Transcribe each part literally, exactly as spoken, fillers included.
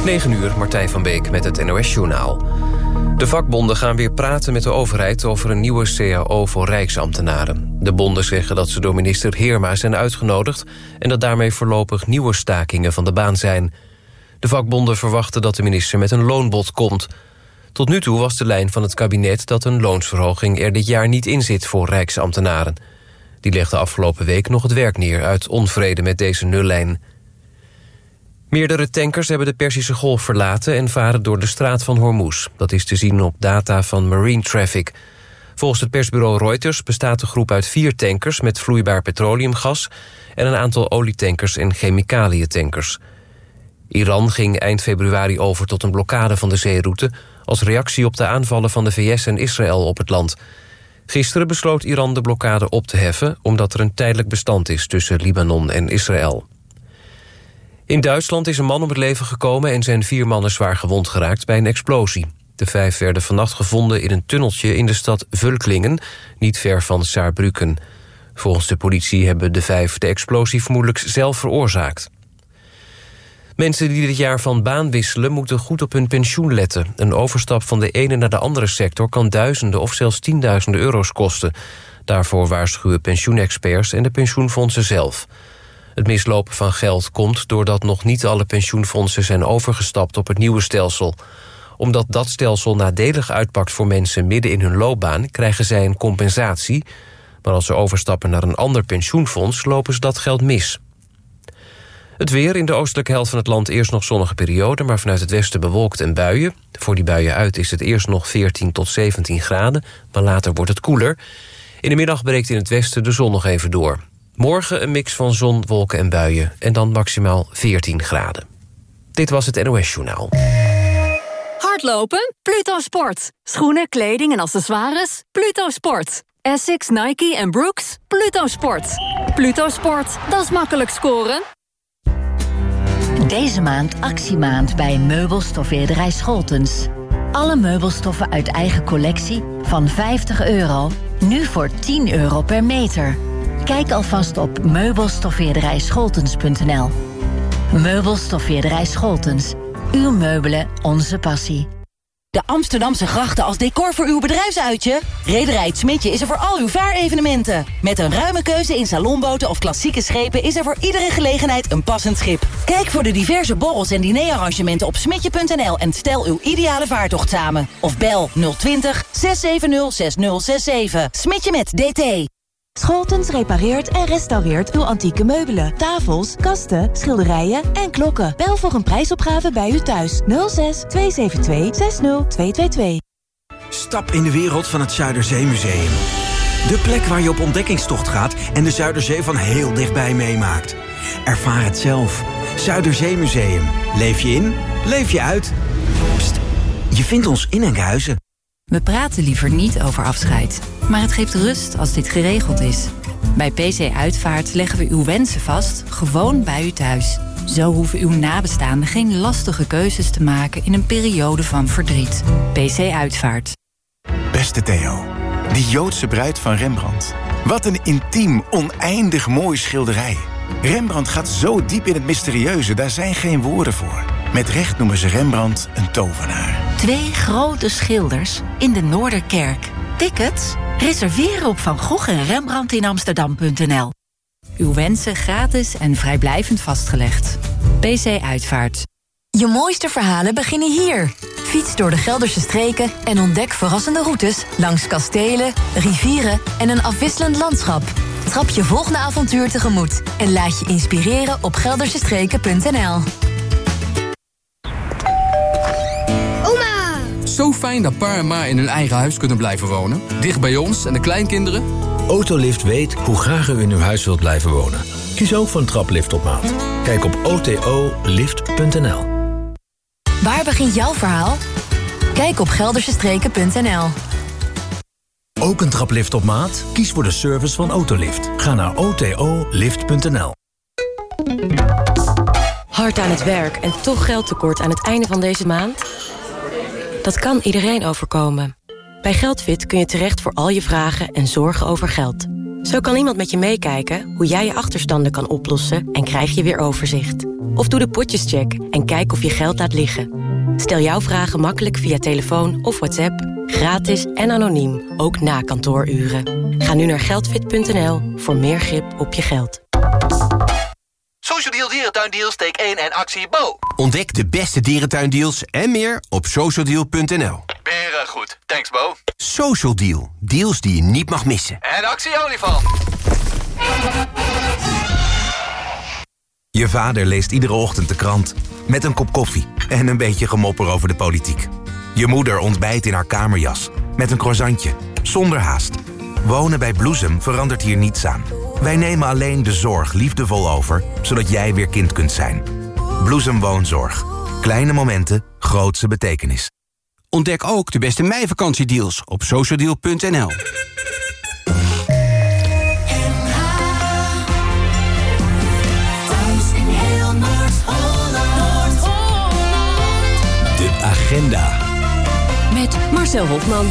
negen uur, Martijn van Beek met het N O S-journaal. De vakbonden gaan weer praten met de overheid over een nieuwe C A O voor rijksambtenaren. De bonden zeggen dat ze door minister Heerma zijn uitgenodigd en dat daarmee voorlopig nieuwe stakingen van de baan zijn. De vakbonden verwachten dat de minister met een loonbod komt. Tot nu toe was de lijn van het kabinet dat een loonsverhoging er dit jaar niet in zit voor rijksambtenaren. Die legde afgelopen week nog het werk neer uit onvrede met deze nullijn. Meerdere tankers hebben de Perzische Golf verlaten en varen door de straat van Hormuz. Dat is te zien op data van Marine Traffic. Volgens het persbureau Reuters bestaat de groep uit vier tankers met vloeibaar petroleumgas en een aantal olietankers en chemicaliëntankers. Iran ging eind februari over tot een blokkade van de zeeroute als reactie op de aanvallen van de V S en Israël op het land. Gisteren besloot Iran de blokkade op te heffen omdat er een tijdelijk bestand is tussen Libanon en Israël. In Duitsland is een man om het leven gekomen en zijn vier mannen zwaar gewond geraakt bij een explosie. De vijf werden vannacht gevonden in een tunneltje in de stad Völklingen, niet ver van Saarbrücken. Volgens de politie hebben de vijf de explosie vermoedelijk zelf veroorzaakt. Mensen die dit jaar van baan wisselen moeten goed op hun pensioen letten. Een overstap van de ene naar de andere sector kan duizenden of zelfs tienduizenden euro's kosten. Daarvoor waarschuwen pensioenexperts en de pensioenfondsen zelf. Het mislopen van geld komt doordat nog niet alle pensioenfondsen zijn overgestapt op het nieuwe stelsel. Omdat dat stelsel nadelig uitpakt voor mensen midden in hun loopbaan, krijgen zij een compensatie. Maar als ze overstappen naar een ander pensioenfonds, lopen ze dat geld mis. Het weer: in de oostelijke helft van het land eerst nog zonnige periode, maar vanuit het westen bewolkt en buien. Voor die buien uit is het eerst nog veertien tot zeventien graden, maar later wordt het koeler. In de middag breekt in het westen de zon nog even door. Morgen een mix van zon, wolken en buien en dan maximaal veertien graden. Dit was het N O S-journaal. Hardlopen? Pluto Sport. Schoenen, kleding en accessoires? Pluto Sport. Essex, Nike en Brooks? Pluto Sport. Pluto Sport, dat is makkelijk scoren. Deze maand actiemaand bij meubelstoffeerderij Scholtens. Alle meubelstoffen uit eigen collectie van vijftig euro, nu voor tien euro per meter. Kijk alvast op meubelstoffeerderij scholtens punt n l. Meubelstoffeerderij Scholtens. Uw meubelen, onze passie. De Amsterdamse grachten als decor voor uw bedrijfsuitje? Rederij Het Smidje is er voor al uw vaarevenementen. Met een ruime keuze in salonboten of klassieke schepen is er voor iedere gelegenheid een passend schip. Kijk voor de diverse borrels en dinerarrangementen op smidje punt n l en stel uw ideale vaartocht samen. Of bel nul twintig, zes zeven nul, zes nul zes zeven. Smidje met D T. Scholtens repareert en restaureert uw antieke meubelen, tafels, kasten, schilderijen en klokken. Bel voor een prijsopgave bij u thuis. nul zes, twee zeven twee, zes nul twee twee twee. Stap in de wereld van het Zuiderzeemuseum. De plek waar je op ontdekkingstocht gaat en de Zuiderzee van heel dichtbij meemaakt. Ervaar het zelf. Zuiderzeemuseum. Leef je in, leef je uit. Pst, je vindt ons in Enkhuizen. We praten liever niet over afscheid, maar het geeft rust als dit geregeld is. Bij P C Uitvaart leggen we uw wensen vast, gewoon bij u thuis. Zo hoeven uw nabestaanden geen lastige keuzes te maken in een periode van verdriet. P C Uitvaart. Beste Theo, die Joodse bruid van Rembrandt. Wat een intiem, oneindig mooi schilderij. Rembrandt gaat zo diep in het mysterieuze, daar zijn geen woorden voor. Met recht noemen ze Rembrandt een tovenaar. Twee grote schilders in de Noorderkerk. Tickets? Reserveren op Van Gogh en Rembrandt in Amsterdam punt n l. Uw wensen gratis en vrijblijvend vastgelegd. P C Uitvaart. Je mooiste verhalen beginnen hier. Fiets door de Gelderse streken en ontdek verrassende routes langs kastelen, rivieren en een afwisselend landschap. Trap je volgende avontuur tegemoet en laat je inspireren op geldersestreken punt n l. Zo fijn dat pa en ma in hun eigen huis kunnen blijven wonen. Dicht bij ons en de kleinkinderen. Autolift weet hoe graag u in uw huis wilt blijven wonen. Kies ook voor een traplift op maat. Kijk op o t o lift punt n l. Waar begint jouw verhaal? Kijk op geldersestreken punt n l. Ook een traplift op maat? Kies voor de service van Autolift. Ga naar o t o lift punt n l. Hard aan het werk en toch geldtekort aan het einde van deze maand? Dat kan iedereen overkomen. Bij Geldfit kun je terecht voor al je vragen en zorgen over geld. Zo kan iemand met je meekijken hoe jij je achterstanden kan oplossen en krijg je weer overzicht. Of doe de potjescheck en kijk of je geld laat liggen. Stel jouw vragen makkelijk via telefoon of WhatsApp. Gratis en anoniem, ook na kantooruren. Ga nu naar geldfit punt n l voor meer grip op je geld. Social Deal Dierentuindeals, take één en actie Bo. Ontdek de beste dierentuindeals en meer op social deal punt n l. Beren goed, thanks Bo. Social Deal, deals die je niet mag missen. En actie olifant. Je vader leest iedere ochtend de krant. Met een kop koffie en een beetje gemopper over de politiek. Je moeder ontbijt in haar kamerjas. Met een croissantje, zonder haast. Wonen bij Bloesem verandert hier niets aan. Wij nemen alleen de zorg liefdevol over, zodat jij weer kind kunt zijn. Bloesem Woonzorg. Kleine momenten, grootse betekenis. Ontdek ook de beste meivakantie-deals op social deal punt n l. De agenda. Met Marcel Hofman.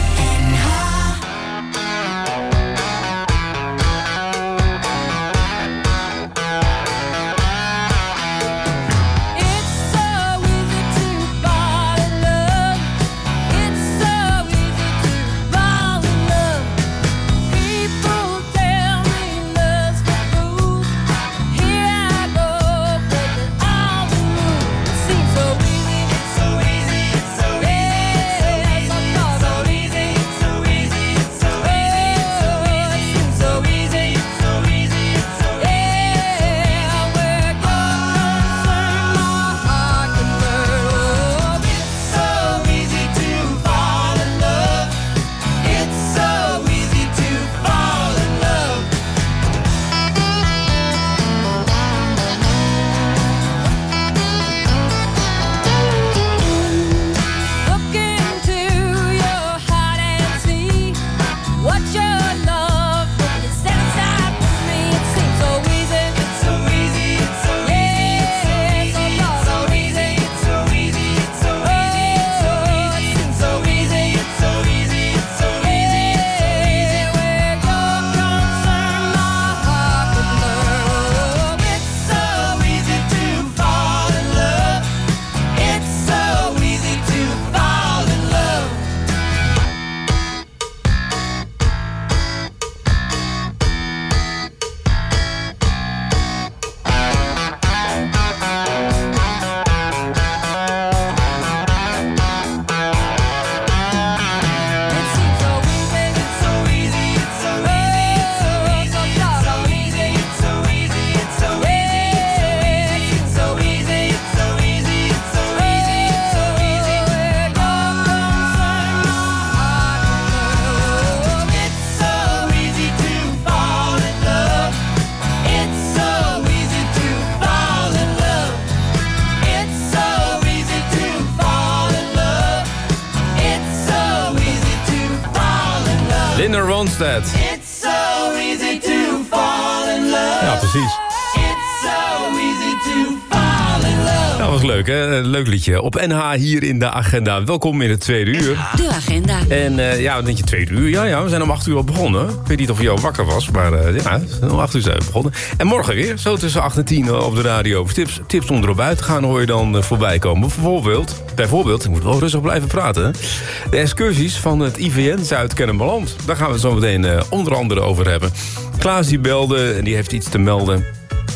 Linda Ronstadt. It's so easy to fall in love. Ja, precies. It's so easy to fall in love. Dat was leuk, hè? Leuk liedje. Op N H hier in de agenda. Welkom in het tweede uur. De agenda. En uh, ja, wat denk je, tweede uur? Ja, ja, we zijn om acht uur al begonnen. Ik weet niet of je al wakker was, maar uh, ja, om acht uur zijn we begonnen. En morgen weer, zo tussen acht en tien op de radio. Tips, tips om erop uit te gaan hoor je dan uh, voorbij komen. Bijvoorbeeld, bijvoorbeeld, ik moet wel rustig blijven praten. Hè? De excursies van het I V N Zuid-Kennemerland. Daar gaan we het zo meteen uh, onder andere over hebben. Klaas die belde en die heeft iets te melden.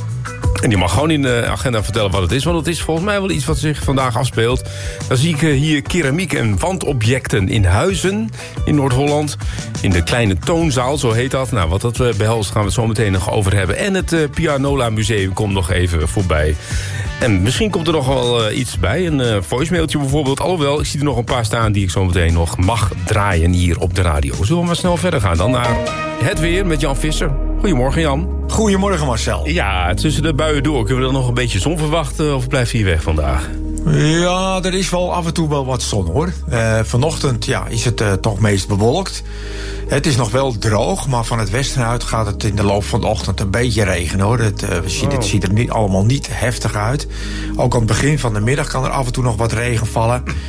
En die mag gewoon in de agenda vertellen wat het is. Want het is volgens mij wel iets wat zich vandaag afspeelt. Dan zie ik hier keramiek en wandobjecten in Huizen in Noord-Holland. In de kleine toonzaal, zo heet dat. Nou, wat dat behelst gaan we het zo meteen nog over hebben. En het uh, Pianola Museum komt nog even voorbij. En misschien komt er nog wel uh, iets bij. Een uh, voicemailtje bijvoorbeeld. Alhoewel, ik zie er nog een paar staan die ik zo meteen nog mag draaien hier op de radio. Zullen we maar snel verder gaan dan naar het weer met Jan Visser. Goedemorgen, Jan. Goedemorgen, Marcel. Ja, tussen de buien door. Kunnen we dan nog een beetje zon verwachten of blijft hij weg vandaag? Ja, er is wel af en toe wel wat zon, hoor. Uh, vanochtend ja, is het uh, toch meest bewolkt. Het is nog wel droog, maar van het westen uit gaat het in de loop van de ochtend een beetje regenen, hoor. Het, uh, we zien, oh. het ziet er niet, allemaal niet heftig uit. Ook aan het begin van de middag kan er af en toe nog wat regen vallen.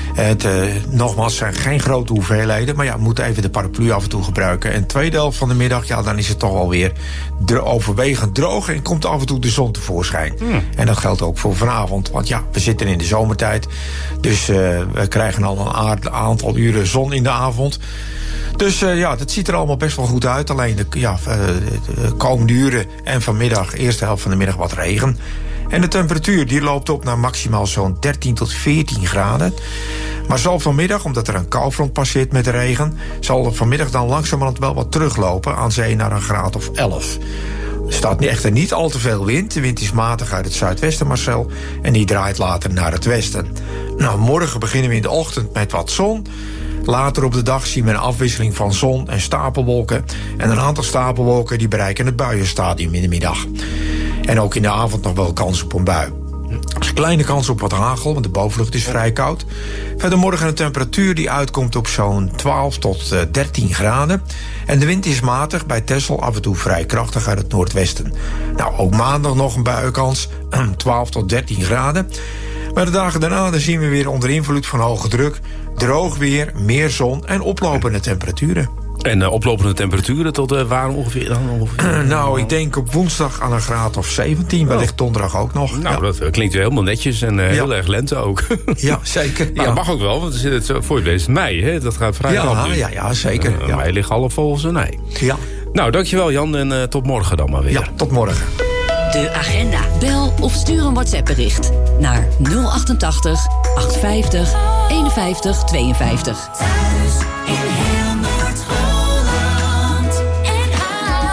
Het, uh, nogmaals, zijn geen grote hoeveelheden, maar ja, we moeten even de paraplu af en toe gebruiken. En de tweede helft van de middag, ja, dan is het toch alweer dro- overwegend droog en komt af en toe de zon tevoorschijn. Hmm. En dat geldt ook voor vanavond, want ja, we zitten in de zomertijd. Dus uh, we krijgen al een aard- aantal uren zon in de avond. Dus uh, ja, dat ziet er allemaal best wel goed uit. Alleen de, ja, uh, de komende uren en vanmiddag, eerste helft van de middag, wat regen. En de temperatuur die loopt op naar maximaal zo'n dertien tot veertien graden. Maar zal vanmiddag, omdat er een koufront passeert met de regen, zal er vanmiddag dan langzamerhand wel wat teruglopen, aan zee naar een graad of elf. Er staat echter niet al te veel wind. De wind is matig uit het zuidwesten, Marcel, en die draait later naar het westen. Nou, morgen beginnen we in de ochtend met wat zon. Later op de dag zien we een afwisseling van zon en stapelwolken. En een aantal stapelwolken die bereiken het buienstadium in de middag. En ook in de avond nog wel kans op een bui. Er is een kleine kans op wat hagel, want de bovenlucht is vrij koud. Verder morgen een temperatuur die uitkomt op zo'n twaalf tot dertien graden. En de wind is matig, bij Texel af en toe vrij krachtig uit het noordwesten. Nou, ook maandag nog een buienkans, twaalf tot dertien graden. Maar de dagen daarna dan zien we weer onder invloed van hoge druk droog weer, meer zon en oplopende temperaturen. En uh, oplopende temperaturen tot uh, waar ongeveer dan? Ongeveer? Nou, ik denk op woensdag aan een graad of zeventien. Wellicht donderdag ook nog. Nou, ja. dat uh, klinkt weer helemaal netjes en uh, ja. heel erg lente ook. Ja, zeker. Ja, ja. mag ook wel, want er zit het voor je wees mei, hè? Dat gaat vrij ja, rap. Ja, ja, zeker. Uh, ja. Mei ligt half vol zijn ei. Ja. Nou, dankjewel Jan en uh, tot morgen dan maar weer. Ja, tot morgen. De agenda. Bel of stuur een WhatsApp-bericht naar nul achtentachtig, achtenvijftig, eenenvijftig, tweeënvijftig. Thuis in heel Noord-Holland. N H.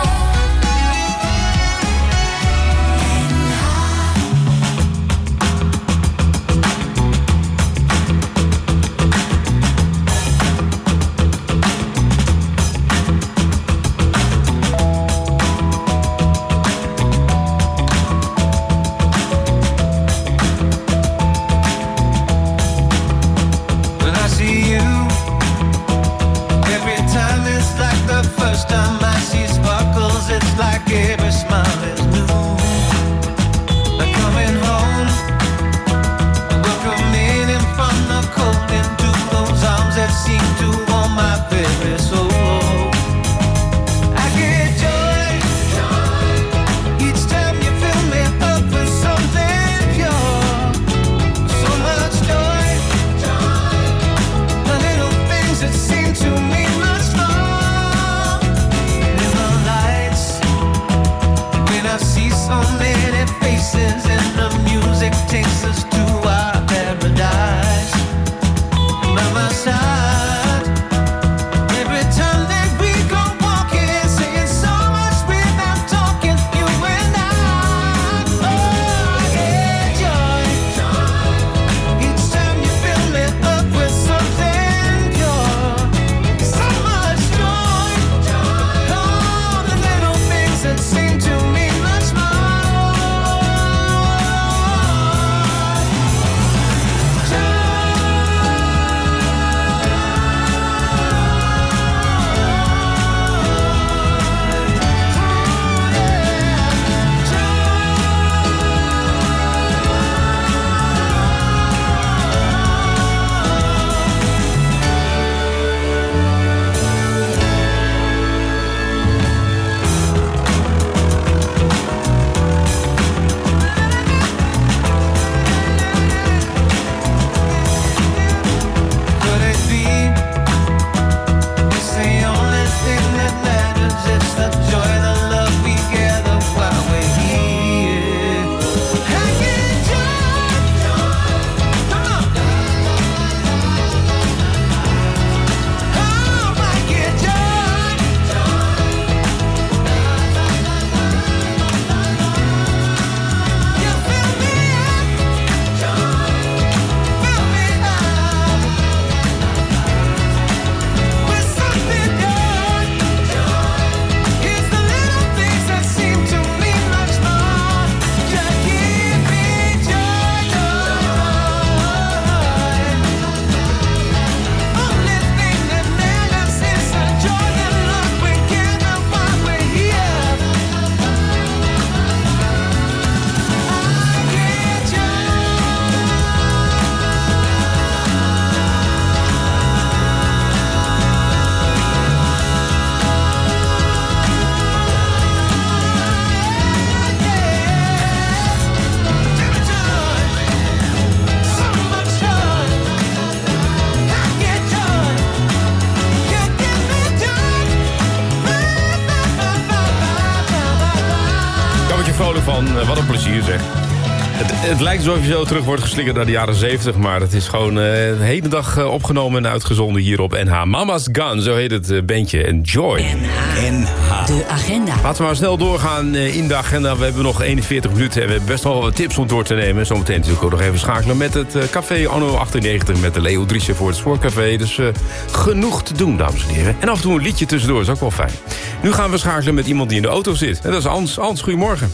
vrolijk van. Uh, wat een plezier zeg. Het, het lijkt alsof je zo terug wordt geslingerd naar de jaren zeventig... maar het is gewoon uh, de hele dag uh, opgenomen en uitgezonden hier op N H. Mama's Gun, zo heet het uh, bandje. Enjoy. N H. N H. De agenda. Laten we maar snel doorgaan uh, in de agenda. We hebben nog eenenveertig minuten en we hebben best wel wat tips om door te nemen. Zometeen natuurlijk ook nog even schakelen met het uh, café Anno achtennegentig... met de Leo Driessen voor het Sportcafé. Dus uh, genoeg te doen, dames en heren. En af en toe een liedje tussendoor, is ook wel fijn. Nu gaan we schakelen met iemand die in de auto zit. En dat is Hans. Hans, goedemorgen.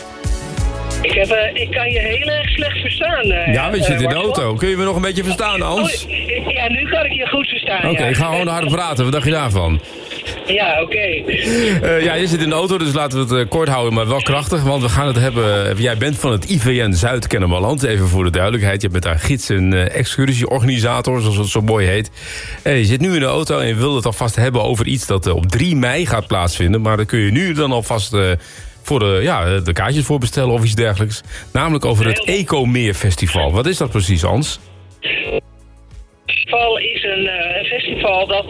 Ik, heb, uh, ik kan je heel erg slecht verstaan. Uh, ja, we uh, zitten in de auto. Kun je me nog een beetje verstaan, Hans? Oh, ja, nu kan ik je goed verstaan. Oké, okay, ja. ik ga gewoon hard praten. Wat dacht je daarvan? Ja, oké. Okay. Uh, ja, je zit in de auto, dus laten we het uh, kort houden, maar wel krachtig. Want we gaan het hebben... Uh, jij bent van het I V N Zuid-Kennemerland, even voor de duidelijkheid. Je bent daar gids en uh, excursieorganisator, zoals het zo mooi heet. Uh, je zit nu in de auto en je wil het alvast hebben over iets dat uh, op drie mei gaat plaatsvinden. Maar daar kun je nu dan alvast... Uh, voor de, ja, de kaartjes voor bestellen of iets dergelijks. Namelijk over het Ecomeer Festival. Wat is dat precies, Hans? Festival is een uh, festival dat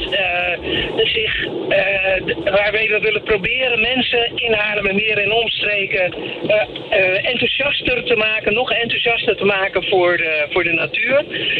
uh, zich, uh, waarbij we willen proberen mensen in Haarlemmermeer en omstreken uh, uh, enthousiaster te maken, nog enthousiaster te maken voor de, voor de natuur.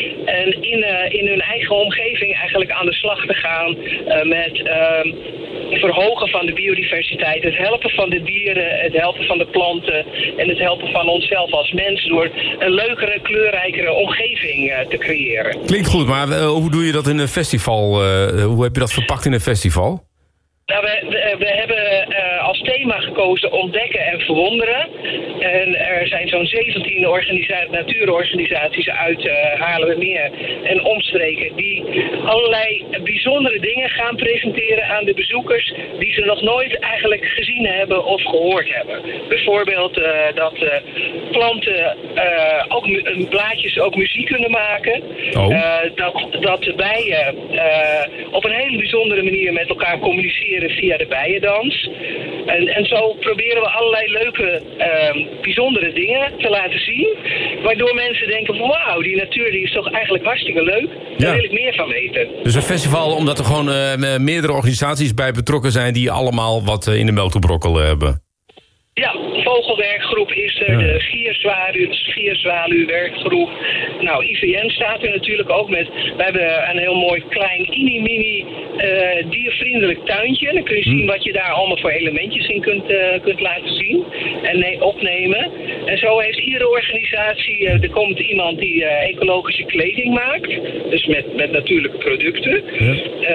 En in, uh, in hun eigen omgeving eigenlijk aan de slag te gaan uh, met uh, het verhogen van de biodiversiteit, het helpen van de dieren, het helpen van de planten en het helpen van onszelf als mens door een leukere, kleurrijkere omgeving uh, te creëren. Klinkt goed, maar uh, hoe doe je dat in een festival? Uh, hoe heb je dat verpakt in een festival? Nou, we, we, we hebben uh, als thema gekozen ontdekken en verwonderen. En er zijn zo'n zeventien organisa- natuurorganisaties uit uh, Haarlemmermeer en omstreken die allerlei bijzondere dingen gaan presenteren aan de bezoekers die ze nog nooit eigenlijk gezien hebben of gehoord hebben. Bijvoorbeeld uh, dat uh, planten uh, ook mu- blaadjes ook muziek kunnen maken. Oh. Uh, dat, dat de bijen uh, op een hele bijzondere manier met elkaar communiceren via de bijendans. En, en zo proberen we allerlei leuke, uh, bijzondere dingen te laten zien. Waardoor mensen denken van wauw, die natuur die is toch eigenlijk hartstikke leuk. Daar ja. wil ik meer van weten. Dus een festival omdat er gewoon uh, meerdere organisaties bij betrokken zijn die allemaal wat uh, in de melk te brokkelen hebben. Ja, vogelwerkgroep is er, ja. de Schierzwaluw, Schierzwaluwwerkgroep. Nou, I V N staat er natuurlijk ook met. We hebben een heel mooi klein mini-mini uh, diervriendelijk tuintje. Dan kun je zien wat je daar allemaal voor elementjes in kunt, uh, kunt laten zien en nee, opnemen. En zo heeft iedere organisatie, uh, er komt iemand die uh, ecologische kleding maakt. Dus met, met natuurlijke producten. Ja.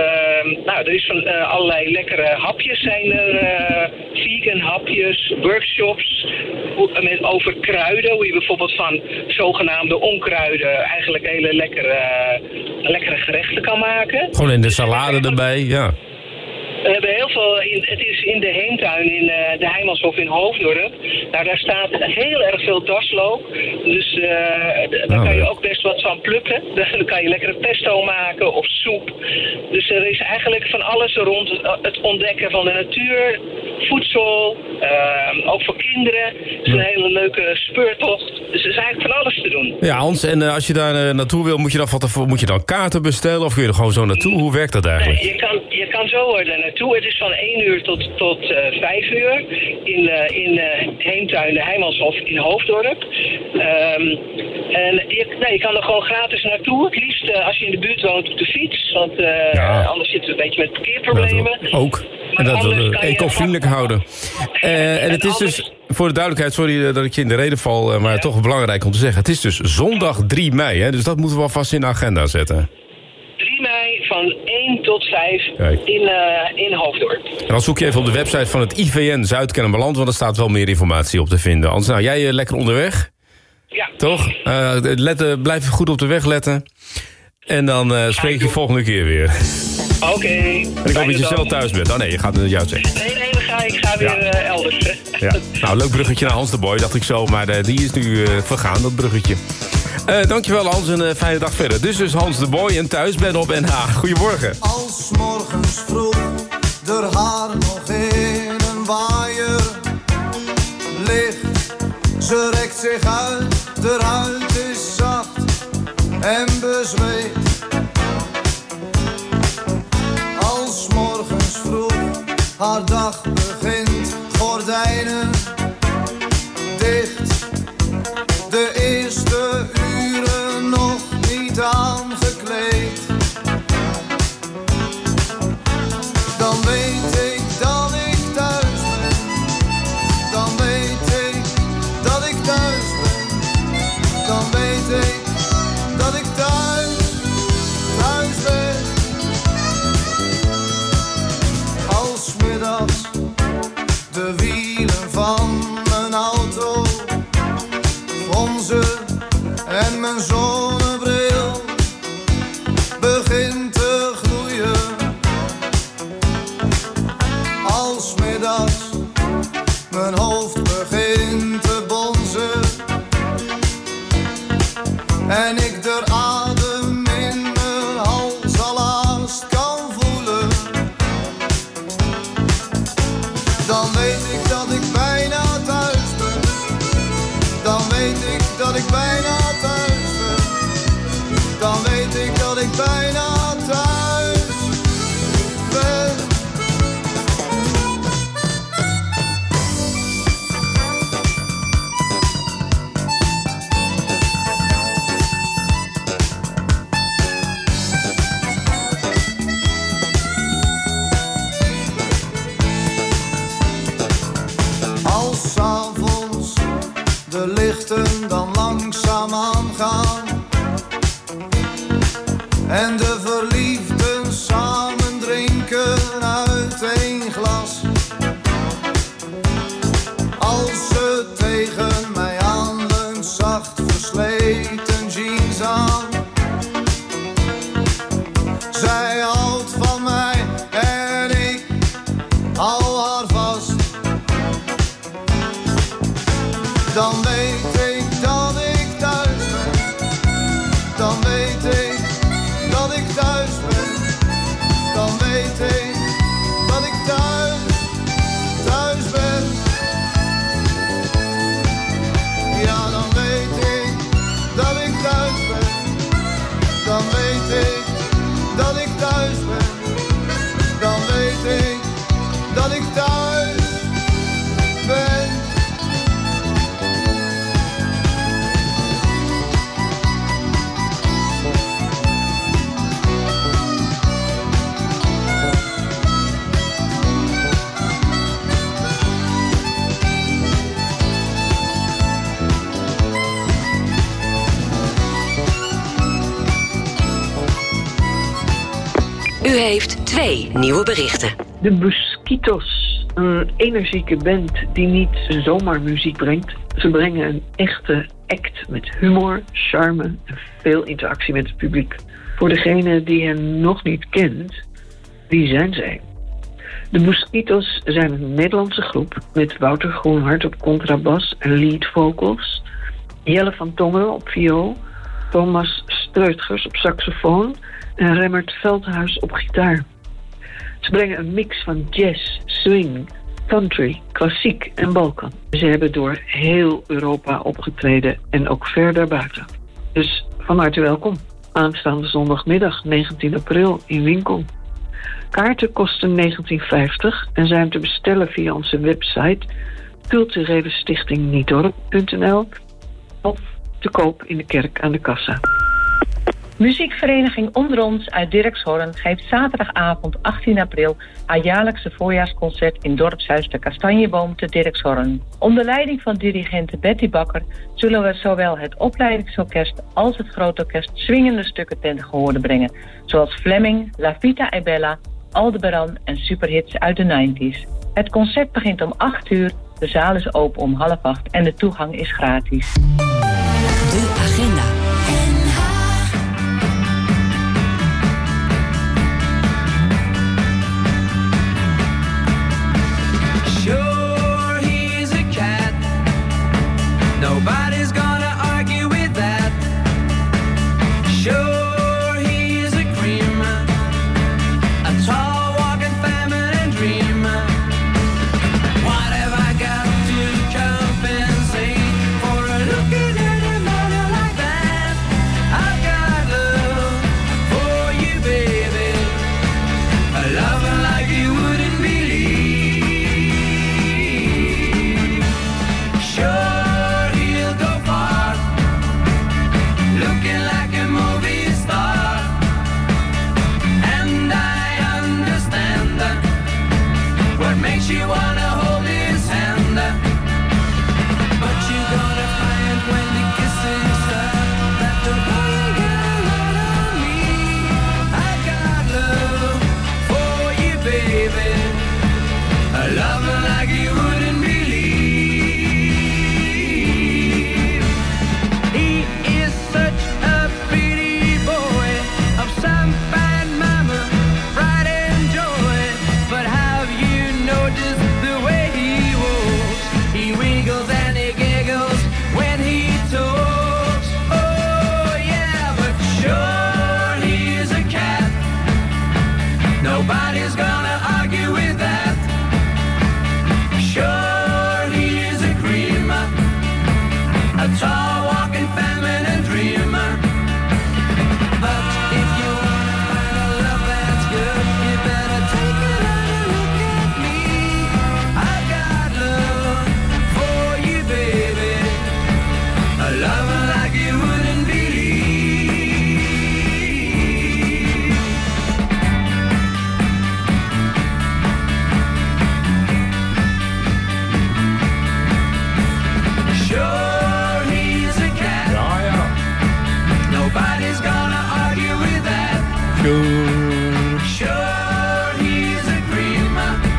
Uh, nou, er is van uh, allerlei lekkere hapjes zijn er, uh, vegan hapjes, workshops met, over kruiden. Hoe je bijvoorbeeld van zogenaamde onkruiden eigenlijk hele lekkere, uh, lekkere gerechten kan maken. Gewoon in de salade erbij, ja. We hebben heel veel, in, het is in de Heemtuin in uh, de Heimanshof in Hoofddorp. Nou, daar staat heel erg veel dasloop. Dus uh, d- daar oh, kan je ook best wat van plukken. Dan kan je lekkere pesto maken of soep. Dus er is eigenlijk van alles rond het ontdekken van de natuur, voedsel, uh, ook voor kinderen. Het is een hele leuke speurtocht. Dus er is eigenlijk van alles te doen. Ja, Hans, en uh, als je daar uh, naartoe wil, moet je, dan van tevoren, moet je dan kaarten bestellen of kun je er gewoon zo naartoe? Hoe werkt dat eigenlijk? Nee, je kan, je kan zo er naartoe. Het is van één uur tot, tot uh, vijf uur in, uh, in uh, Heemtuin, de Heimanshof in Hoofddorp. Um, en je, nee, je kan er gewoon gratis naartoe. Het liefst uh, als je in de buurt woont op de fiets. Want uh, ja. anders zitten we een beetje met parkeerproblemen. Ja, ook. En dat we eco-vriendelijk houden. Uh, en het is dus, voor de duidelijkheid, sorry dat ik je in de reden val, maar ja. toch belangrijk om te zeggen. Het is dus zondag drie mei, hè, dus dat moeten we alvast in de agenda zetten. drie mei van één tot vijf in, uh, in Hoofddorp. En dan zoek je even op de website van het I V N Zuid-Kennemerland, want er staat wel meer informatie op te vinden. Anders, nou, jij uh, lekker onderweg? Ja. Toch? Uh, letten, blijf goed op de weg letten. En dan uh, spreek ik je volgende keer weer. Oké. Okay. En ik hoop dat je zelf thuis bent. Oh nee, je gaat het juist zeggen. Nee, nee, we gaan, ik ga weer ja. uh, elders. Ja. Nou, leuk bruggetje naar Hans de Boy, dacht ik zo. Maar uh, die is nu uh, vergaan, dat bruggetje. Uh, dankjewel Hans en een uh, fijne dag verder. Dit is dus Hans de Boy en thuis ben op N H. Goedemorgen. Als morgens vroeg der haar nog in een waaier ligt. Ze rekt zich uit, de huid is zacht en bezweet. Als morgens vroeg haar dag begint, gordijnen hoofd begint te bonzen en ik de adem in mijn hals al haast kan voelen, dan weet ik dat ik bijna thuis ben. Dan weet ik dat ik bijna thuis ben. Dan weet ik dat ik bijna thuis ben. Als 's avonds de lichten dan langzaam aangaan en de verliefden samen drinken uit één glas, als ze tegen mij aanleunt, zacht versleten jeans aan. Zij houdt van mij en ik hou haar vast. Dan weet ik dat ik thuis ben. Dan weet ik dat ik thuis ben. Dan weet ik dat ik thuis, thuis ben. Ja, dan weet ik dat ik thuis ben. Dan weet ik dat ik thuis ben. Dan weet ik dat ik thuis ben. U heeft twee nieuwe berichten. De Mosquito's, een energieke band die niet zomaar muziek brengt. Ze brengen een echte act met humor, charme en veel interactie met het publiek. Voor degene die hen nog niet kent, wie zijn zij? De Mosquito's zijn een Nederlandse groep met Wouter Groenhart op contrabas en lead vocals, Jelle van Tongeren op viool, Thomas Streutgers op saxofoon en Remmert Veldhuis op gitaar. Ze brengen een mix van jazz, swing, country, klassiek en Balkan. Ze hebben door heel Europa opgetreden en ook ver daarbuiten. Dus van harte welkom. Aanstaande zondagmiddag negentien april in Winkel. Kaarten kosten negentien vijftig en zijn te bestellen via onze website culturele stichting niedorp punt n l of te koop in de kerk aan de kassa. Muziekvereniging Onder Ons uit Dirkshorn geeft zaterdagavond achttien april haar jaarlijkse voorjaarsconcert in dorpshuis De Kastanjeboom te Dirkshorn. Onder leiding van dirigente Betty Bakker zullen we zowel het opleidingsorkest als het grootorkest swingende stukken ten gehoorde brengen, zoals Fleming, La Vita e Bella, Aldebaran en superhits uit de negentig. Het concert begint om acht uur, de zaal is open om half acht en de toegang is gratis. De agenda. Sure, he's a cat. Nobody's gonna argue with that. Sure, he's a cream. A tall, walking feminine dream. What have I got to compensate for looking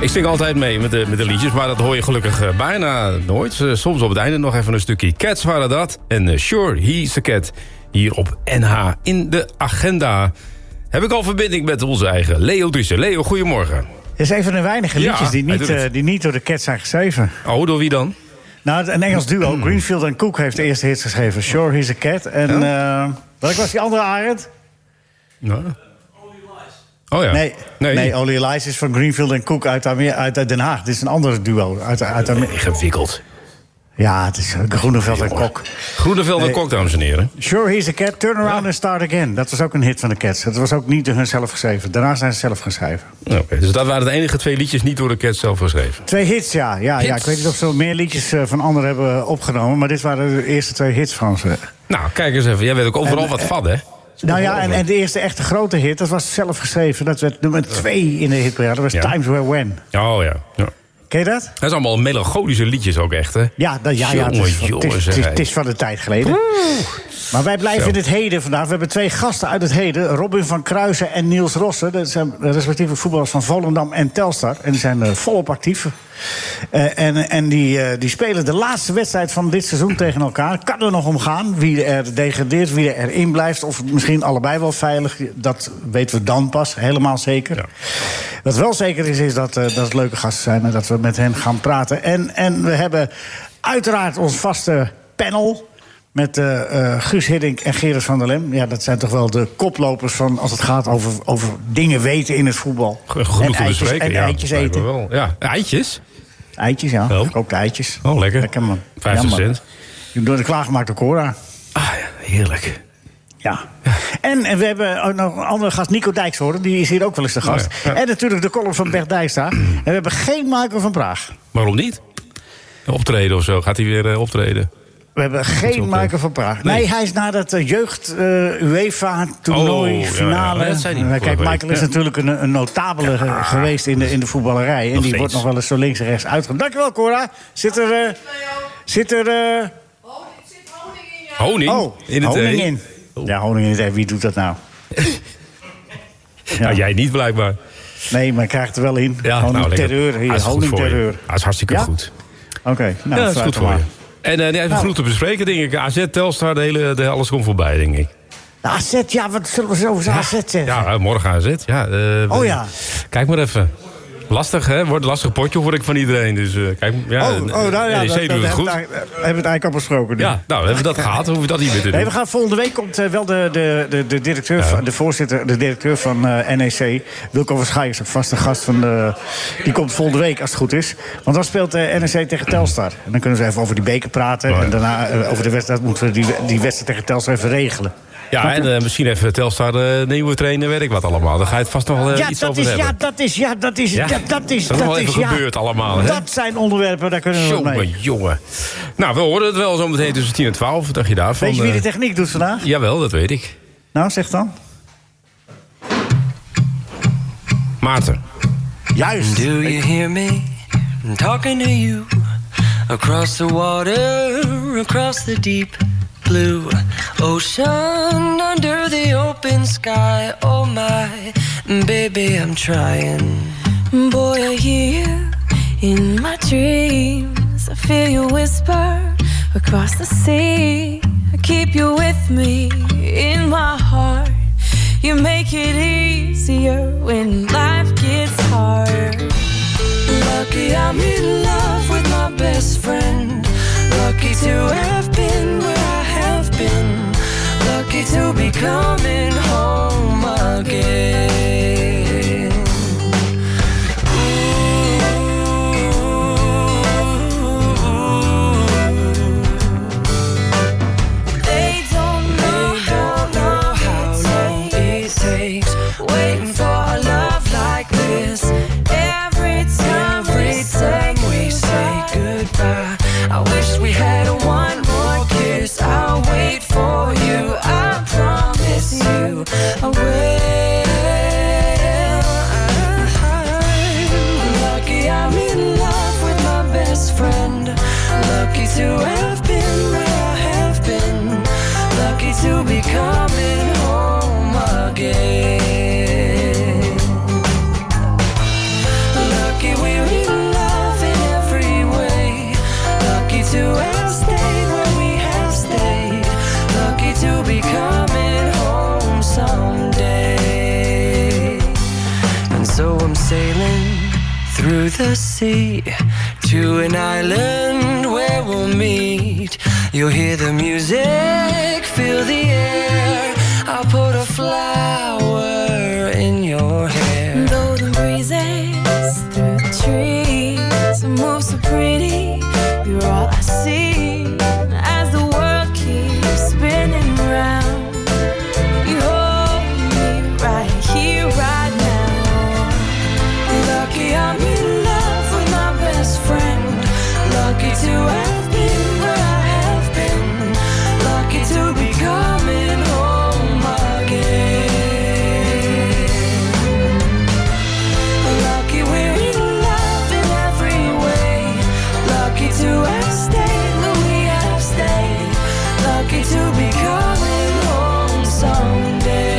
Ik zing altijd mee met de, met de liedjes, maar dat hoor je gelukkig uh, bijna nooit. Uh, soms op het einde nog even een stukje. Cats waren dat. En uh, Sure, He's a Cat. Hier op N H in de agenda. Heb ik al verbinding met onze eigen Leo Driessen. Leo, goedemorgen. Er is een van de weinige liedjes Ja, die, hij niet, doet het. uh, die niet door de Cats zijn geschreven. Oh, door wie dan? Nou, een Engels duo, Greenfield en Cook, heeft de eerste hit geschreven. Sure, He's a Cat. En uh, welk was die andere, Arend? Nou. Oh ja. Nee, Nee. nee, Only Lies is van Greenfield en Cook uit, Amer- uit Den Haag. Dit is een ander duo uit, uit Amer- Ingewikkeld. Ja, het is uh, Groeneveld en Kok. Groeneveld en Nee. Kok, dames en heren. Sure, He's a Cat, Turn Around and Start Again. Dat was ook een hit van de Cats. Dat was ook niet door hun zelf geschreven. Daarna zijn ze zelf geschreven. Oké, dus dat waren de enige twee liedjes niet door de Cats zelf geschreven. Twee hits, ja. ja, ja. Ik weet niet of ze meer liedjes uh, van anderen hebben opgenomen... maar dit waren de eerste twee hits van ze. Nou, kijk eens even. Jij weet ook overal En, wat eh, van, hè? Nou ja, en, en de eerste echte grote hit, dat was zelf geschreven. Dat werd nummer twee in de hitparade. Dat was Ja. Times Were When. Oh ja. ja. Ken je dat? Dat zijn allemaal melancholische liedjes ook echt, hè? Ja, dat, ja, ja het, Jongen, is, het, jongen, is, zeg, het, is, hé. het is van de tijd geleden. Maar wij blijven Zo. in het heden vandaag. We hebben twee gasten uit het heden. Robin van Kruijsen en Niels Rossen. Dat zijn respectievelijk voetballers van Volendam en Telstar. En die zijn uh, volop actief. Uh, en en die, uh, die spelen de laatste wedstrijd van dit seizoen tegen elkaar. Kan er nog om gaan. Wie er degradeert, wie er erin blijft. Of misschien allebei wel veilig. Dat weten we dan pas. Helemaal zeker. Ja. Wat wel zeker is, is dat, uh, dat het leuke gasten zijn. En dat we met hen gaan praten. En, en we hebben uiteraard ons vaste panel... met uh, uh, Guus Hiddink en Gerard van der Lem. Ja, dat zijn toch wel de koplopers van als het gaat over, over dingen weten in het voetbal. Genoeg en te eitjes, bespreken. en ja, eitjes lijkt me eten. Wel. Ja, eitjes? Eitjes, ja. Oh. Ook eitjes. Oh, lekker. Lekker, man. vijftig Ja, man. cent. Door de klaargemaakte Cora. Ah, ja, heerlijk. Ja. En, en we hebben ook nog een andere gast, Nico Dijkshoorn. Die is hier ook wel eens de gast. Oh ja. Ja. En natuurlijk de column van Bert Dijkstra. En we hebben geen Michael van Praag. Waarom niet? Optreden of zo. Gaat hij weer uh, optreden? We hebben geen Michael van Praag. Nee. nee, hij is naar dat uh, jeugd uh, UEFA-toernooi, Oh, finale. ja, ja. Dat zei hij Uh, vorige Kijk, week. Michael is Ja. natuurlijk een, een notabele ja. geweest in de, in de voetballerij. En Nog die steeds. wordt nog wel eens zo links en rechts uitgegaan. Dankjewel, Cora. Zit er... Uh, zit er... Uh... Honing? Oh, in het honing thee? in. Ja, honing in het thee. Wie doet dat nou? Ja. Nou, jij niet blijkbaar. Nee, maar krijgt er wel in. Ja, Honing nou, lekker. terreur. Ah, Hier, is goed honing voor je. terreur. Ah, is hartstikke Ja? goed. Oké, okay, nou, ja, dat is goed voor je. En uh, even nou. genoeg te bespreken, denk ik. A Z, Telstar, de hele, de, alles komt voorbij, denk ik. De A Z, ja, wat zullen we zo over A Z zeggen? Ja, morgen A Z. Ja, uh, oh ja. Kijk maar even. Lastig, hè? Wordt een lastig potje, hoor ik van iedereen. Dus uh, kijk, ja, oh, oh, nou ja, N E C dat, doet dat, het goed. Hebben we het eigenlijk al besproken. Nu. Ja, nou, hebben we dat gehad, hoeven we dat niet meer te doen. Nee, we gaan volgende week komt uh, wel de, de, de, de directeur, Ja. van, de voorzitter, de directeur van uh, N E C, Wilco Verschaij, is ook vaste gast van de, die komt volgende week als het goed is. Want dan speelt uh, N E C tegen Telstar. En dan kunnen ze even over die beker praten. Oh, ja. En daarna uh, over de wedstrijd moeten we die, die wedstrijd tegen Telstar even regelen. Ja, en uh, misschien even Telstar de uh, nieuwe trainer, weet ik wat allemaal. Daar ga je het vast nog wel uh, ja, iets dat over is, hebben. ja, dat is, ja, dat is, Ja? ja, dat is, Dat is nog wel is, even ja. gebeurd allemaal, hè? Dat zijn onderwerpen, daar kunnen we mee. Jongen, jongen. Nou, we horen het wel zo meteen tussen tien en twaalf. Wat dacht je daarvan? Weet je wie de Uh, techniek doet vandaag? Jawel, dat weet ik. Nou, zeg dan. Maarten. Juist. Do you hear me talking to you? Across the water, across the deep blue ocean, under the open sky. Oh my, baby, I'm trying. Boy, I hear you in my dreams. I feel you whisper across the sea. I keep you with me in my heart. You make it easier when life gets hard. Lucky I'm in love with my best friend. Lucky to have been where I have been. Lucky to be coming home again. They don't know how long it takes Waiting for a love like this. every time Every time we say goodbye, I wish we had one more kiss. I'll wait for you, I promise you I will. I'm lucky I'm in love with my best friend. Lucky to have been where I have been. Lucky to be coming home again. Lucky we to have stayed where we have stayed. Lucky to be coming home someday. And so I'm sailing through the sea to an island where we'll meet. You'll hear the music, feel the air. I'll put a flower in your hair. Though the breezes through the trees move so pretty, you're all I see as the world keeps spinning round. You hold me right here, right now. Lucky I'm in love with my best friend. Lucky to have been where I have been. Lucky to be coming home again. Lucky we're in love in every way. Lucky to have stayed where we have stayed. Lucky to be coming home someday.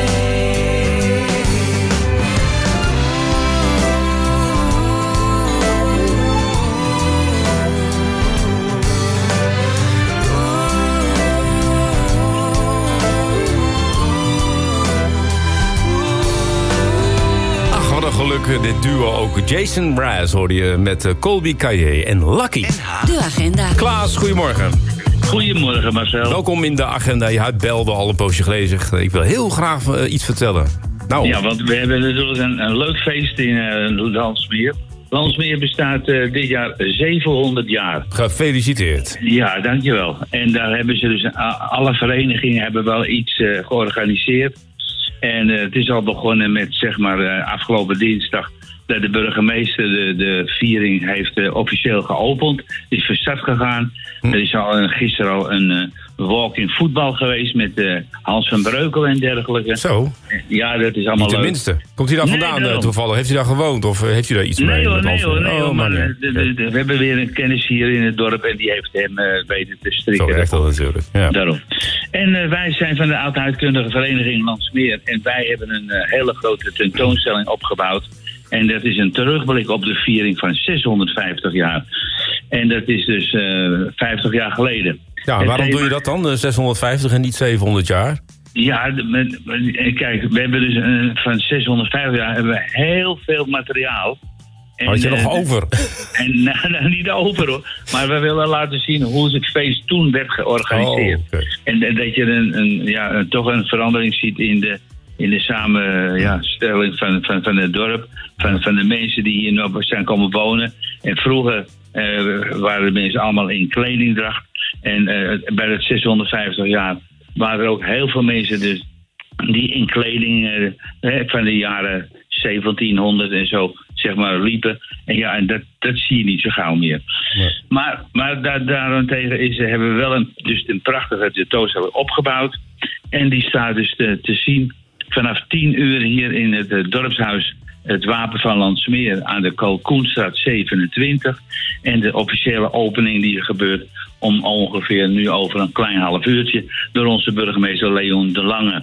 Ach, wat een geluk, dit duo ook. Jason Mraz hoorde je met uh, Colby Caillé en Lucky. De agenda. Klaas, goedemorgen. Goedemorgen Marcel. Welkom in de agenda. Je belde al een poosje geleden. Ik wil heel graag uh, iets vertellen. Nou. Ja, want we hebben natuurlijk een, een leuk feest in uh, Landsmeer. Landsmeer bestaat uh, dit jaar zevenhonderd jaar. Gefeliciteerd. Ja, dankjewel. En daar hebben ze dus, uh, alle verenigingen hebben wel iets uh, georganiseerd. En uh, het is al begonnen met, zeg maar, uh, afgelopen dinsdag dat de burgemeester de, de viering heeft uh, officieel geopend. Is van start gegaan. Hm. Er is al uh, gisteren al een uh, walk-in voetbal geweest met uh, Hans van Breukel en dergelijke. Zo? Ja, dat is allemaal Niet tenminste. Leuk. Komt hij daar nee, vandaan daarom. toevallig? Heeft hij daar gewoond of uh, heeft hij daar iets nee, mee? Hoor, nee hoor, nee hoor. Oh, maar man, de, de, de, we hebben weer een kennis hier in het dorp en die heeft hem uh, weten te strikken. Zo werkt dat natuurlijk. Ja. Daarom. En uh, wij zijn van de Oudheidkundige Vereniging Landsmeer en wij hebben een uh, hele grote tentoonstelling opgebouwd. En dat is een terugblik op de viering van zeshonderdvijftig jaar. En dat is dus uh, vijftig jaar geleden. Ja, waarom thema... doe je dat dan, zeshonderdvijftig en niet zevenhonderd jaar? Ja, met, kijk, we hebben dus uh, van zeshonderdvijftig jaar hebben we heel veel materiaal. En, had je nog uh, over? En, nou, nou, niet over hoor. Maar we willen laten zien hoe het feest toen werd georganiseerd. Oh, okay. En, en dat je een, een, ja, een, toch een verandering ziet in de... in de samenstelling ja, van, van, van het dorp, van, van de mensen die hier nog zijn komen wonen. En vroeger uh, waren de mensen allemaal in kledingdracht. En uh, bij het zeshonderdvijftig jaar waren er ook heel veel mensen dus die in kleding uh, van de jaren zeventienhonderd en zo, zeg maar, liepen. En ja, en dat, dat zie je niet zo gauw meer. Nee. Maar, maar daar, daarentegen is, hebben we wel een, dus een prachtige tentoonstelling opgebouwd. En die staat dus te, te zien vanaf tien uur hier in het uh, dorpshuis het Wapen van Landsmeer aan de Kalkoenstraat zevenentwintig. En de officiële opening die gebeurt om ongeveer nu over een klein half uurtje door onze burgemeester Leon de Lange.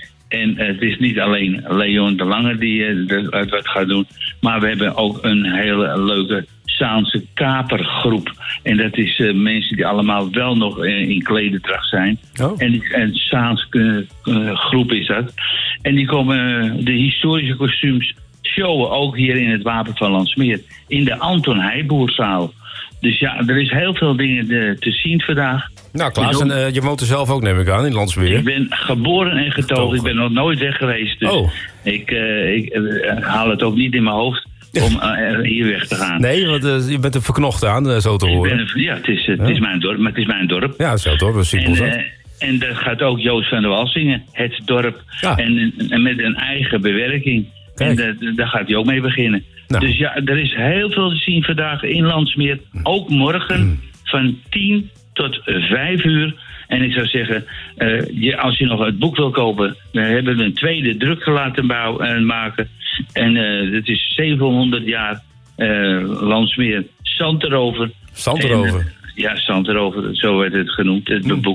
En uh, het is niet alleen Leon de Lange die uh, het wat gaat doen, maar we hebben ook een hele leuke Saanse kapergroep. En dat is uh, mensen die allemaal wel nog uh, in klededracht zijn. Oh. En een Saanse uh, uh, groep is dat. En die komen uh, de historische kostuums showen ook hier in het Wapen van Landsmeer. In de Anton Heijboerzaal. Dus ja, er is heel veel dingen te, te zien vandaag. Nou Klaas, en, uh, je woont er zelf ook, neem ik aan, in Landsmeer. Ik ben geboren en getogen. getogen. Ik ben nog nooit weg geweest. Dus oh. ik, uh, ik uh, haal het ook niet in mijn hoofd om uh, hier weg te gaan. Nee, want uh, je bent er verknocht aan, uh, zo te horen. Ben, ja, het is, uh, het is mijn dorp, maar het is mijn dorp. Ja, zo toch, dat is simpel zat. En, uh, en dat gaat ook Joost van der Wal zingen, het dorp. Ja. En, en met een eigen bewerking. Kijk. En uh, daar gaat hij ook mee beginnen. Nou. Dus ja, er is heel veel te zien vandaag in Landsmeer. Ook morgen mm. van tien tot vijf uur. En ik zou zeggen, uh, je, als je nog het boek wil kopen, we hebben een tweede druk laten bouwen en maken. En uh, het is zevenhonderd jaar uh, Landsmeer. Zand erover. Zand erover? En, uh, ja, zand erover, zo werd het genoemd, het mm. boek.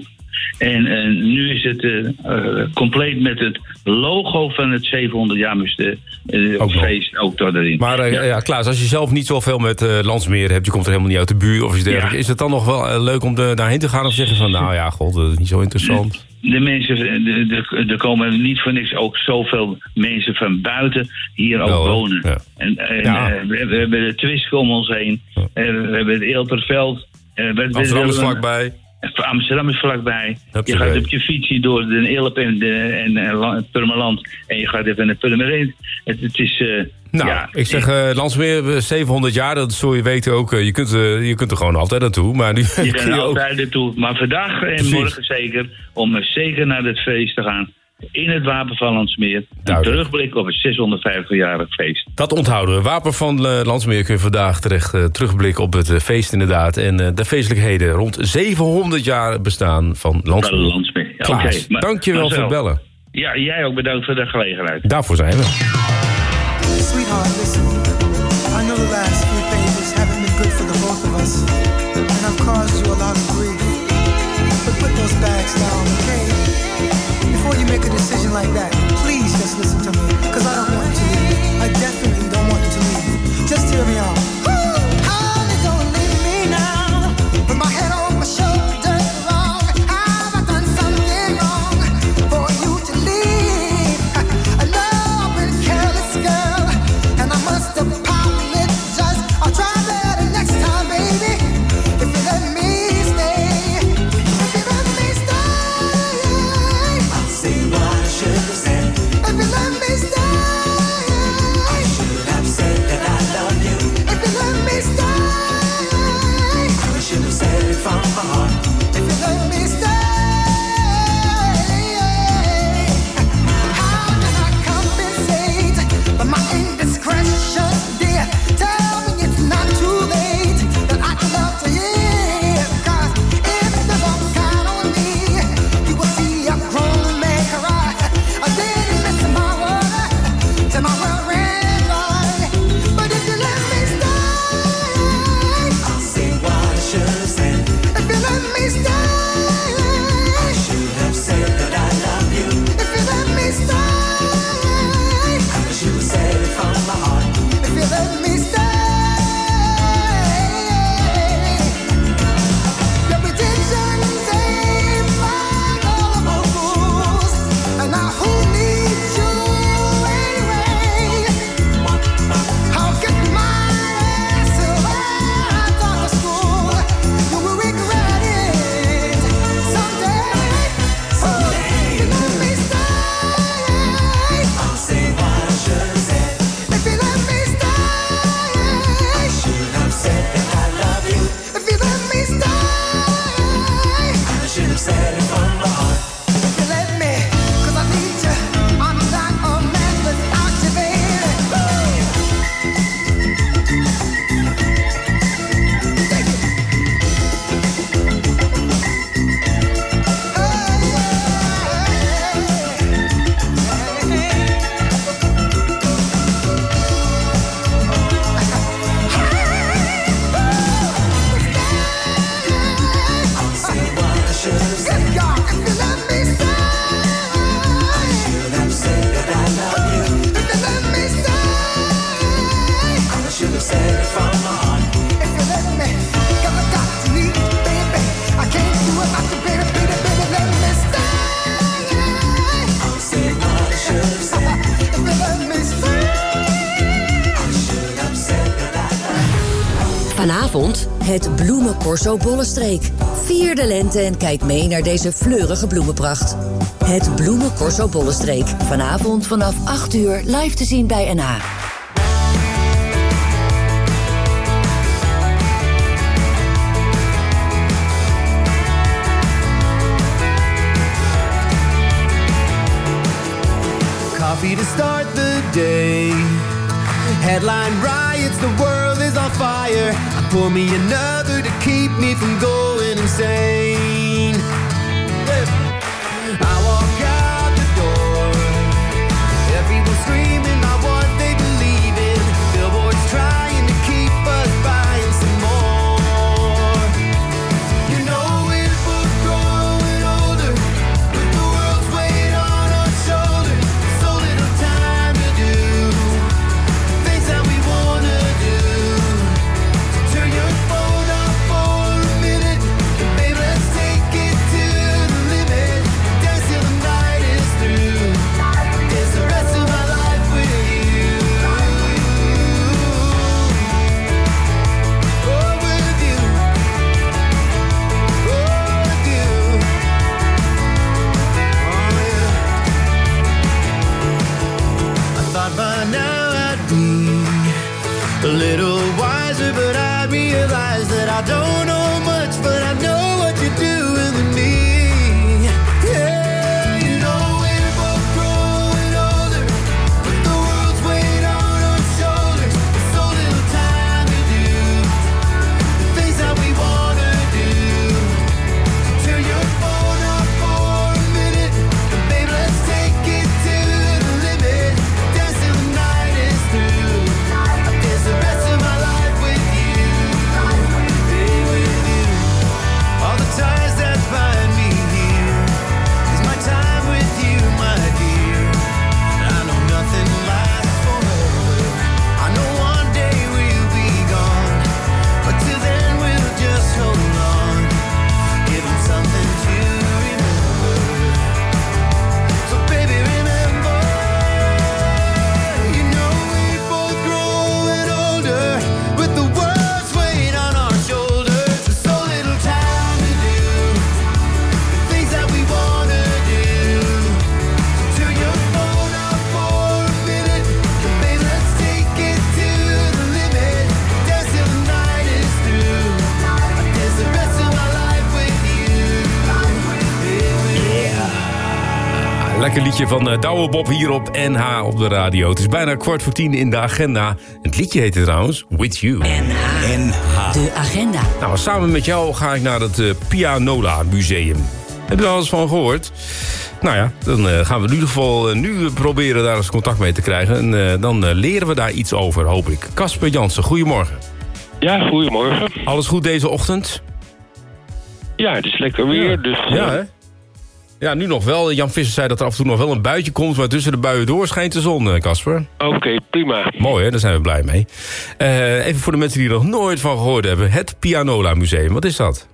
En, en nu is het uh, uh, compleet met het logo van het zevenhonderd jaar uh, ook feest ook door erin. Maar uh, ja. ja, Klaas, als je zelf niet zoveel met uh, Landsmeer hebt, je komt er helemaal niet uit de buurt of iets dergelijks, ja. is het dan nog wel uh, leuk om de, daarheen te gaan of zeg je van, nou ja, god, dat is niet zo interessant? De, de mensen, er komen niet voor niks ook zoveel mensen van buiten hier ook oh, wonen. Ja. En, en ja. uh, we, we hebben de Twisk om ons heen, ja. uh, we hebben het Eelterveld. Uh, we, Amsterdam is vlakbij. Amsterdam is vlakbij. Je gaat op je fietsje door de Eelp en, de, en uh, het Purmerland. En je gaat even naar Purmerend. Het, het is... Uh, nou, ja, ik zeg uh, Landsmeer, zevenhonderd jaar, dat zul je weten ook. Uh, je, kunt, uh, je kunt er gewoon altijd naartoe. Maar nu je kan er altijd naartoe. Maar vandaag en Precies. morgen zeker, om uh, zeker naar het feest te gaan. In het Wapen van Landsmeer. Een terugblik op het zeshonderdvijftig-jarig feest. Dat onthouden we. Wapen van Landsmeer kun je vandaag terecht uh, terugblikken op het uh, feest inderdaad. En uh, de feestelijkheden rond zevenhonderd jaar bestaan van Landsmeer. Van Landsmeer. Ja, Klaas, okay, maar, dank je wel voor het bellen. Ja, jij ook bedankt voor de gelegenheid. Daarvoor zijn we. Sweetheart, listen. I know the last few pages haven't been good for the both of us. And I've caused you a lot of grief. But put those bags down, okay? Before you make a decision like that, please just listen to me, because I don't want you to leave. I definitely don't want you to leave. Just hear me out. Honey, don't leave me now, with my head on my shoulders wrong. Have I done something wrong for you to leave? I know I've been a careless girl, and I must apologize. I'll try better next time, baby, if you let me stay. Vanavond het Bloemencorso Bollenstreek. Vier de lente en kijk mee naar deze fleurige bloemenpracht. Het Bloemencorso Bollenstreek. Vanavond vanaf acht uur live te zien bij N H. Coffee to start the day. Headline riots, the world is on fire. I pour me another to keep me from going insane. I walk out the door. Everyone screaming out what they believe in. Billboards trying to keep us buying some more. You know we're both growing old Lekker liedje van uh, Douwe Bob hier op N H op de radio. Het is bijna kwart voor tien in de agenda. Het liedje heette trouwens With You. N H. N H. De agenda. Nou, samen met jou ga ik naar het uh, Pianola Museum. Heb je er al eens van gehoord? Nou ja, dan uh, gaan we in ieder geval uh, nu proberen daar eens contact mee te krijgen. En uh, dan uh, leren we daar iets over, hoop ik. Casper Jansen, goedemorgen. Ja, goedemorgen. Alles goed deze ochtend? Ja, het is lekker weer, ja. dus... Ja, hè? Ja, nu nog wel. Jan Visser zei dat er af en toe nog wel een buitje komt, maar tussen de buien door schijnt de zon, Casper. Oké, okay, prima. Mooi, hè? Daar zijn we blij mee. Uh, even voor de mensen die er nog nooit van gehoord hebben. Het Pianola Museum, wat is dat?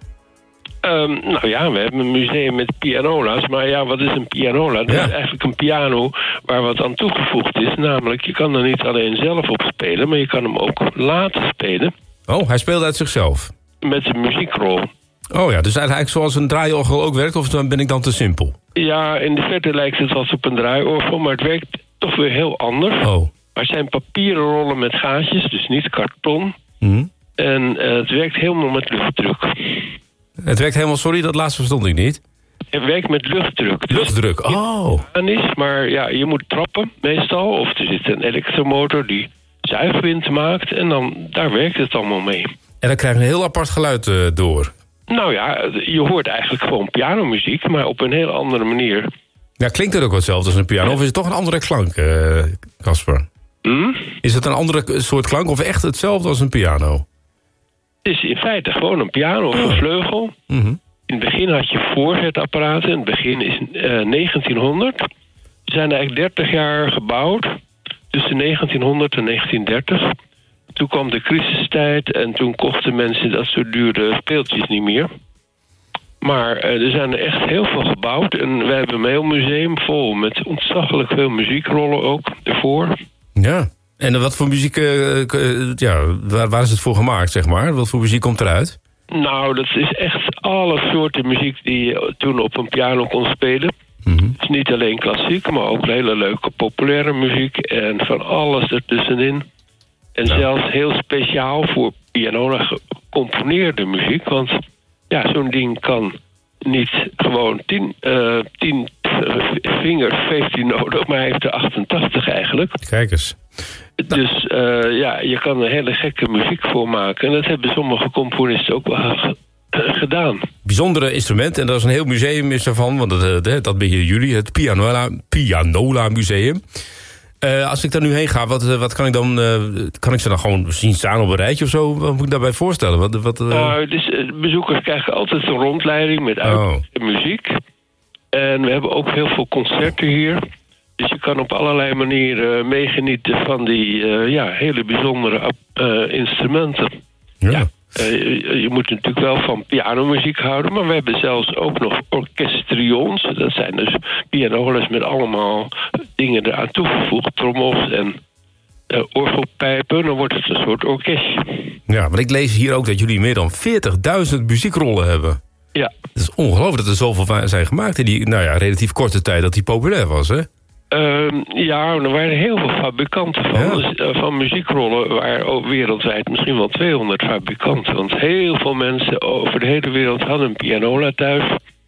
Um, nou ja, we hebben een museum met pianola's. Maar ja, wat is een pianola? Dat ja. is eigenlijk een piano waar wat aan toegevoegd is. Namelijk, je kan er niet alleen zelf op spelen, maar je kan hem ook laten spelen. Oh, hij speelt uit zichzelf? Met zijn muziekrol. Oh ja, dus eigenlijk zoals een draaiorgel ook werkt, of ben ik dan te simpel? Ja, in de verte lijkt het als op een draaiorgel, maar het werkt toch weer heel anders. Oh. Er zijn papieren rollen met gaatjes, dus niet karton. Mm. En uh, het werkt helemaal met luchtdruk. Het werkt helemaal, sorry, dat laatste verstond ik niet. Het werkt met luchtdruk. Luchtdruk, oh. Is, maar ja, je moet trappen meestal, of er zit een elektromotor die zuigwind maakt en dan daar werkt het allemaal mee. En dan krijg je een heel apart geluid uh, door. Nou ja, je hoort eigenlijk gewoon pianomuziek, maar op een heel andere manier. Ja, klinkt het ook hetzelfde als een piano, of is het toch een andere klank, Casper? Uh, hmm? Is het een andere soort klank of echt hetzelfde als een piano? Het is in feite gewoon een piano of een vleugel. Mm-hmm. In het begin had je voorzetapparaten. In het begin is uh, negentienhonderd. Ze zijn eigenlijk dertig jaar gebouwd. Tussen negentienhonderd en negentiendertig. Toen kwam de crisistijd en toen kochten mensen dat soort dure speeltjes niet meer. Maar uh, er zijn er echt heel veel gebouwd. En we hebben een heel museum vol met ontzaglijk veel muziekrollen ook ervoor. Ja. En wat voor muziek, uh, uh, ja, waar, waar is het voor gemaakt, zeg maar? Wat voor muziek komt eruit? Nou, dat is echt alle soorten muziek die je toen op een piano kon spelen. Mm-hmm. Dus niet alleen klassiek, maar ook hele leuke populaire muziek. En van alles ertussenin. En ja. zelfs heel speciaal voor pianola gecomponeerde muziek. Want ja, zo'n ding kan niet gewoon tien, uh, tien vingers, vijftien nodig, maar hij heeft er achtentachtig eigenlijk. Kijk eens. Dus uh, ja, je kan er hele gekke muziek voor maken. En dat hebben sommige componisten ook wel g- gedaan. Bijzondere instrument, en dat is een heel museum is ervan, want dat, dat ben je jullie, het Pianola, Pianola Museum. Uh, als ik daar nu heen ga, wat, wat kan ik dan, uh, kan ik ze dan gewoon zien staan op een rijtje of zo? Wat moet ik daarbij voorstellen? Wat, wat, uh... nou, dus, bezoekers krijgen altijd een rondleiding met uit oh. muziek. En we hebben ook heel veel concerten hier. Dus je kan op allerlei manieren meegenieten van die uh, ja, hele bijzondere uh, instrumenten. Ja. ja uh, je, je moet natuurlijk wel van pianomuziek houden, maar we hebben zelfs ook nog orchestrions. Dat zijn dus pianolas met allemaal dingen eraan toegevoegd, trommels en uh, orgelpijpen. Dan wordt het een soort orkestje. Ja, maar ik lees hier ook dat jullie meer dan veertigduizend muziekrollen hebben. Ja. Het is ongelooflijk dat er zoveel zijn gemaakt in die nou ja, relatief korte tijd dat die populair was, hè? Uh, ja, er waren heel veel fabrikanten van, ja. dus, uh, van muziekrollen. Waar ook wereldwijd misschien wel tweehonderd fabrikanten. Want heel veel mensen over de hele wereld hadden een pianola thuis.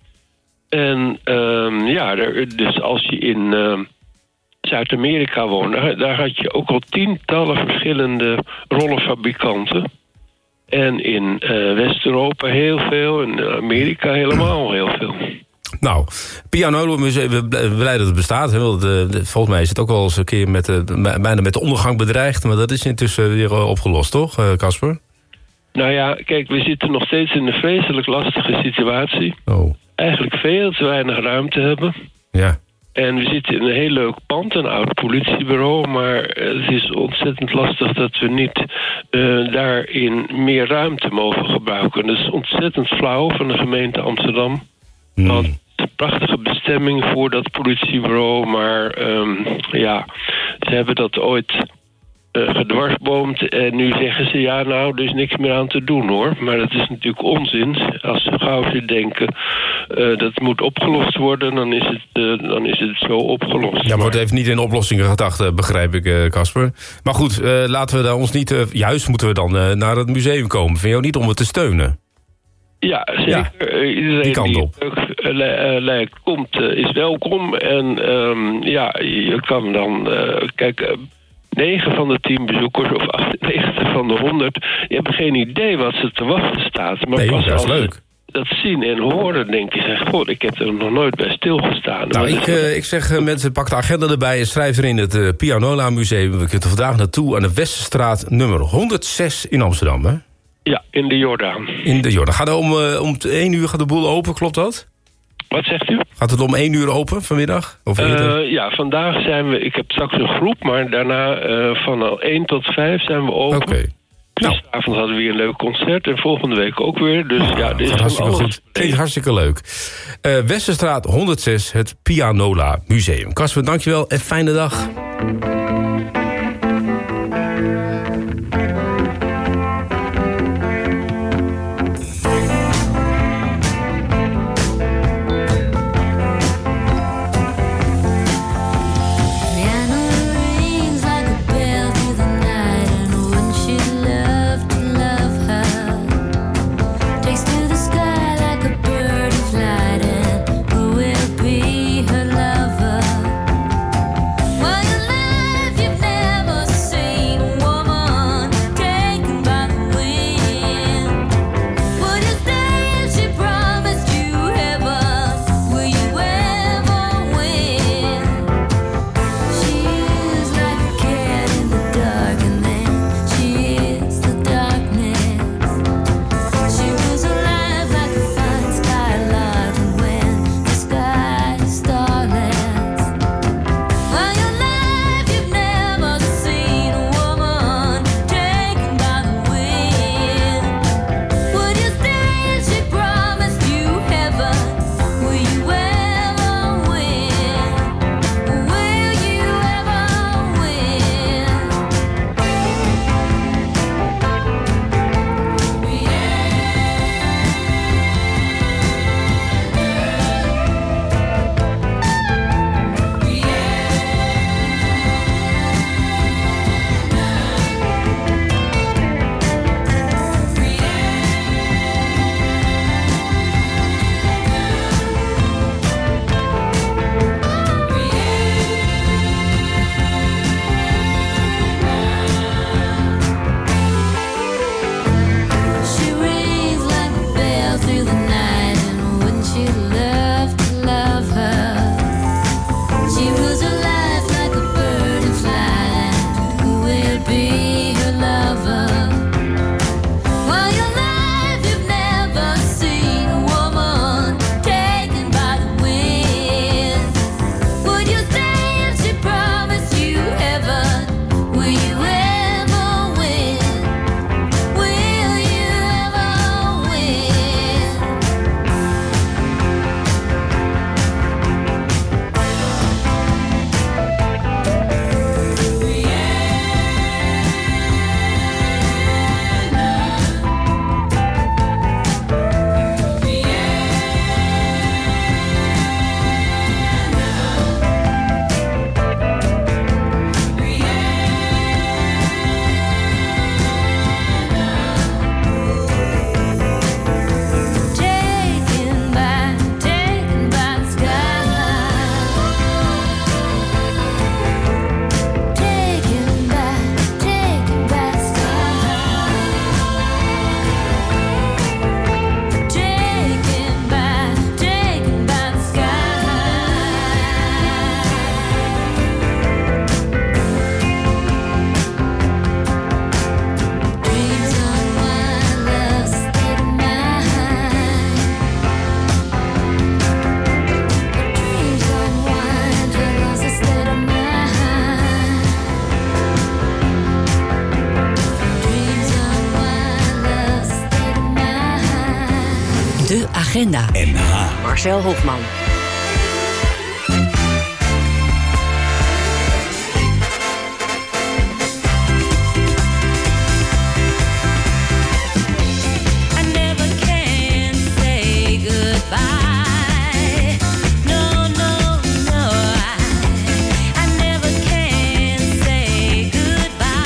En uh, ja, er, dus als je in uh, Zuid-Amerika woonde, daar had je ook al tientallen verschillende rollenfabrikanten. En in uh, West-Europa heel veel, in Amerika helemaal heel veel. Nou, Pianola Museum, we blij dat het bestaat. Hè? Want, uh, volgens mij is het ook wel eens een keer met, uh, bijna met de ondergang bedreigd. Maar dat is intussen weer uh, opgelost, toch, Casper? Uh, nou ja, kijk, we zitten nog steeds in een vreselijk lastige situatie. Oh. Eigenlijk veel te weinig ruimte hebben. Ja. En we zitten in een heel leuk pand, een oud politiebureau. Maar het is ontzettend lastig dat we niet uh, daarin meer ruimte mogen gebruiken. Dat is ontzettend flauw van de gemeente Amsterdam. Hmm. Want het is een prachtige bestemming voor dat politiebureau. Maar um, ja, ze hebben dat ooit uh, gedwarsboomd. En nu zeggen ze, ja nou, er is niks meer aan te doen hoor. Maar dat is natuurlijk onzin. Als ze gauw ze denken, uh, dat moet opgelost worden, dan is het, uh, dan is het zo opgelost. Ja, maar het heeft niet in oplossingen gedacht, begrijp ik, Casper. Uh, maar goed, uh, laten we daar ons niet... Uh, juist moeten we dan uh, naar het museum komen. Vind je ook niet om het te steunen? Ja, zeker. Ja, iedereen die, die uh, lijkt komt, uh, is welkom. En um, ja, je kan dan... Uh, kijk, uh, negen van de tien bezoekers, of achtennegentig van de honderd... die hebben geen idee wat ze te wachten staat. Maar nee, pas dat is als leuk. Dat zien en horen, denk je, zeg, god, ik heb er nog nooit bij stilgestaan. Nou, ik, uh, ik zeg, uh, mensen, pak de agenda erbij en schrijf erin het uh, Pianola Museum. We kunnen vandaag naartoe aan de Westerstraat nummer honderdzes in Amsterdam, hè? Ja, in de Jordaan. In de Jordaan. Gaat het om, uh, om één uur gaat de boel open, klopt dat? Wat zegt u? Gaat het om één uur open vanmiddag? Of uh, ja, vandaag zijn we... Ik heb straks een groep, maar daarna uh, van één tot vijf zijn we open. Oké. Okay. Nou. Gisteravond hadden we weer een leuk concert en volgende week ook weer. Dus nou, ja, dit is hartstikke goed. Klinkt hartstikke leuk. Uh, Westerstraat honderdzes, het Pianola Museum. Casper, dankjewel en fijne dag. Agenda. N H. Marcel Hofman.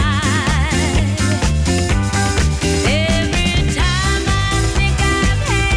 Every time I think I've had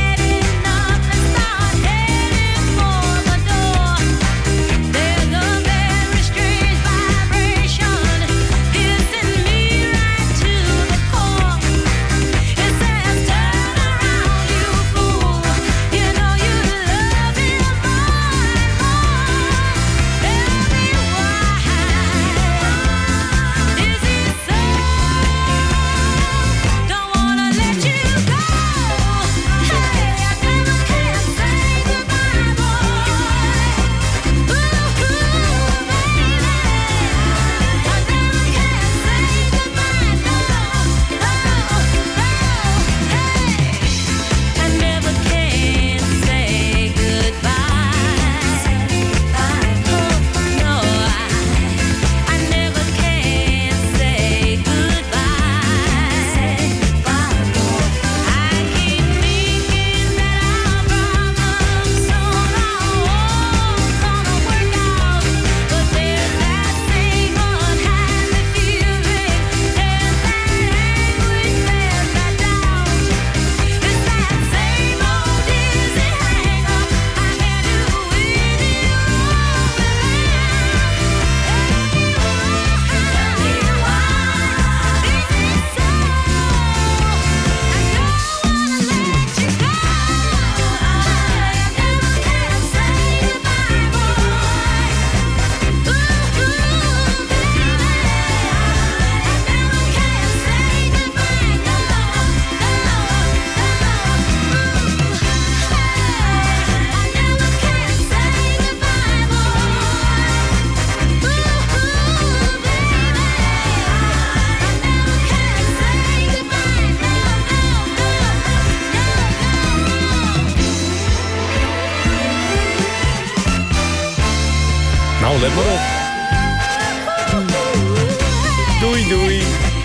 Nou, let maar op. Doei, doei.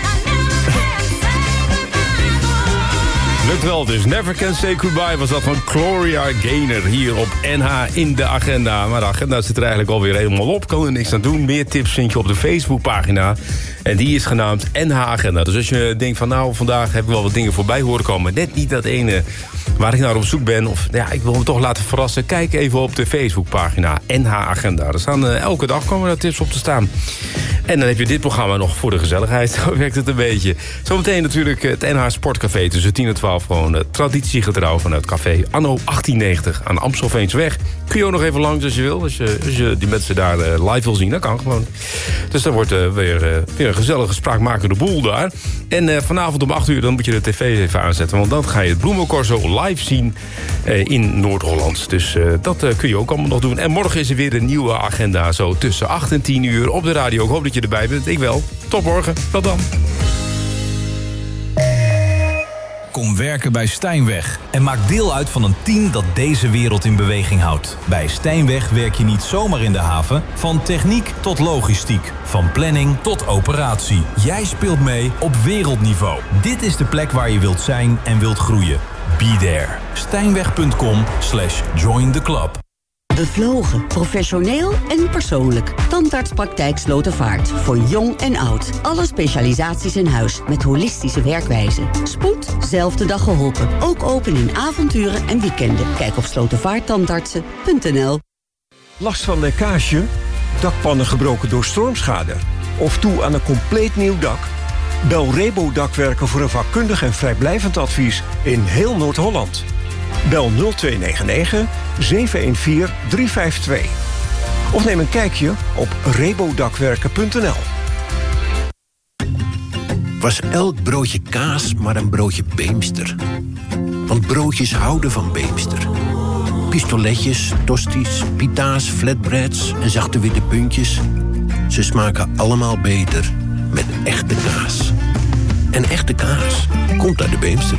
Lukt wel dus. Never Can Say Goodbye was dat van Gloria Gaynor hier op N H in de agenda. Maar de agenda zit er eigenlijk alweer helemaal op. Kan er niks aan doen. Meer tips vind je op de Facebookpagina. En die is genaamd N H Agenda. Dus als je denkt van nou, vandaag heb ik wel wat dingen voorbij horen komen. Net niet dat ene waar ik naar op zoek ben. Of ja, ik wil me toch laten verrassen. Kijk even op de Facebookpagina N H Agenda. Er staan uh, elke dag komen er tips op te staan. En dan heb je dit programma nog voor de gezelligheid. Zo werkt het een beetje. Zometeen natuurlijk het N H Sportcafé tussen tien en twaalf. Gewoon uh, traditiegetrouw van het café Anno achttien negentig aan de Amstelveensweg. Kun je ook nog even langs als je wil. Als je, als je die mensen daar uh, live wil zien, dat kan gewoon. Dus dan wordt uh, weer, uh, weer een gezellige spraakmakende boel daar. En uh, vanavond om acht uur dan moet je de tv even aanzetten. Want dan ga je het Bloemencorso live zien uh, in Noord-Holland. Dus uh, dat uh, kun je ook allemaal nog doen. En morgen is er weer een nieuwe agenda. Zo tussen acht en tien uur op de radio. Ik hoop dat je erbij bent. Ik wel. Tot morgen. Tot dan. Kom werken bij Stijnweg en maak deel uit van een team dat deze wereld in beweging houdt. Bij Stijnweg werk je niet zomaar in de haven, van techniek tot logistiek, van planning tot operatie. Jij speelt mee op wereldniveau. Dit is de plek waar je wilt zijn en wilt groeien. Be there. Stijnweg.com slash join the club. Bevlogen, professioneel en persoonlijk. Tandartspraktijk Slotervaart. Voor jong en oud. Alle specialisaties in huis met holistische werkwijze. Spoed, zelfde dag geholpen. Ook open in avonturen en weekenden. Kijk op slotervaarttandartsen punt n l. Last van lekkage? Dakpannen gebroken door stormschade? Of toe aan een compleet nieuw dak? Bel Rebo Dakwerken voor een vakkundig en vrijblijvend advies in heel Noord-Holland. Bel nul twee negen negen zeven een vier drie vijf twee. Of neem een kijkje op rebodakwerken punt n l. Was elk broodje kaas maar een broodje Beemster? Want broodjes houden van Beemster. Pistoletjes, tosties, pita's, flatbreads en zachte witte puntjes. Ze smaken allemaal beter met echte kaas. En echte kaas komt uit de Beemster.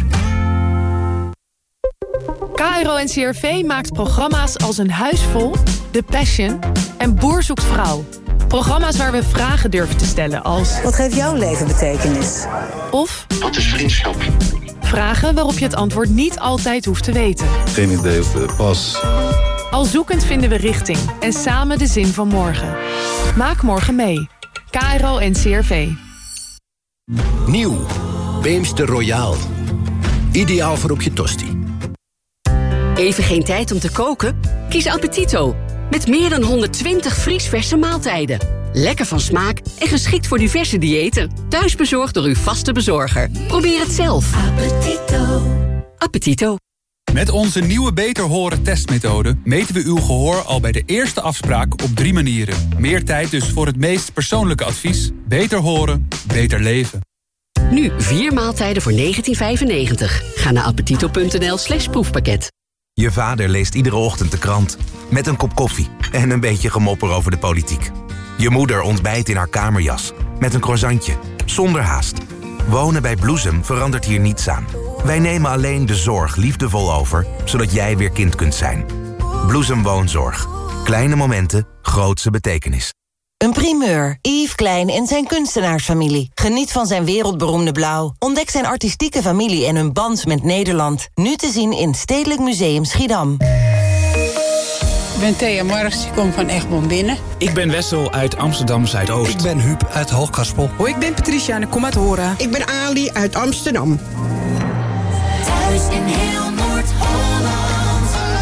K R O N C R V maakt programma's als Een Huis Vol, The Passion en Boer Zoekt Vrouw. Programma's waar we vragen durven te stellen als... Wat geeft jouw leven betekenis? Of... Wat is vriendschap? Vragen waarop je het antwoord niet altijd hoeft te weten. Geen idee of de pas. Al zoekend vinden we richting en samen de zin van morgen. Maak morgen mee. K R O N C R V. Nieuw. Beemster Royaal. Ideaal voor op je tosti. Even geen tijd om te koken? Kies Appetito. Met meer dan honderdtwintig vriesverse maaltijden. Lekker van smaak en geschikt voor diverse diëten. Thuis bezorgd door uw vaste bezorger. Probeer het zelf. Appetito. Appetito. Met onze nieuwe Beter Horen testmethode meten we uw gehoor al bij de eerste afspraak op drie manieren. Meer tijd dus voor het meest persoonlijke advies. Beter horen, beter leven. Nu vier maaltijden voor negentien vijfennegentig. Ga naar appetito punt n l slash proefpakket. Je vader leest iedere ochtend de krant. Met een kop koffie en een beetje gemopper over de politiek. Je moeder ontbijt in haar kamerjas. Met een croissantje. Zonder haast. Wonen bij Bloesem verandert hier niets aan. Wij nemen alleen de zorg liefdevol over, zodat jij weer kind kunt zijn. Bloesem Woonzorg. Kleine momenten, grootse betekenis. Een primeur. Yves Klein en zijn kunstenaarsfamilie. Geniet van zijn wereldberoemde blauw. Ontdek zijn artistieke familie en hun band met Nederland. Nu te zien in Stedelijk Museum Schiedam. Ik ben Thea Marks, ik kom van Egmond Binnen. Ik ben Wessel uit Amsterdam Zuidoost. Ik ben Huub uit Hoogkaspel. Hoi, ik ben Patricia en ik kom uit Hora. Ik ben Ali uit Amsterdam. Thuis in heel